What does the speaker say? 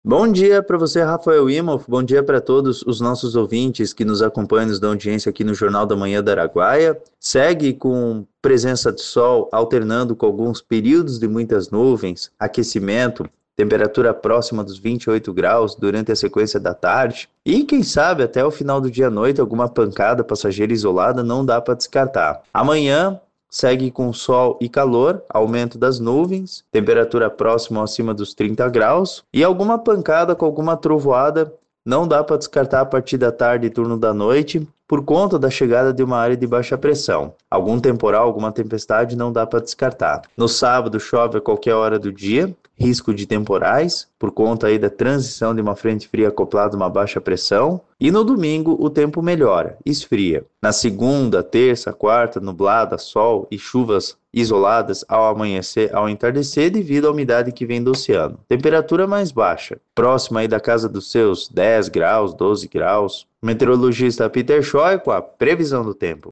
Bom dia para você, Rafael Imhoff. Bom dia para todos os nossos ouvintes que nos acompanham, nos dão audiência aqui no Jornal da Manhã da Araguaia. Segue com presença de sol, alternando com alguns períodos de muitas nuvens, aquecimento, temperatura próxima dos 28 graus durante a sequência da tarde. E quem sabe até o final do dia à noite, alguma pancada passageira isolada não dá para descartar. Amanhã segue com sol e calor, aumento das nuvens, temperatura próxima ou acima dos 30 graus e alguma pancada com alguma trovoada não dá para descartar a partir da tarde e turno da noite por conta da chegada de uma área de baixa pressão. Algum temporal, alguma tempestade não dá para descartar. No sábado chove a qualquer hora do dia, risco de temporais por conta aí da transição de uma frente fria acoplada a uma baixa pressão. E no domingo o tempo melhora, esfria. Na segunda, terça, quarta, nublada, sol e chuvas isoladas ao amanhecer, ao entardecer, devido à umidade que vem do oceano. Temperatura mais baixa, próxima aí da casa dos seus 10 graus, 12 graus. Meteorologista Peter Schoy com a previsão do tempo.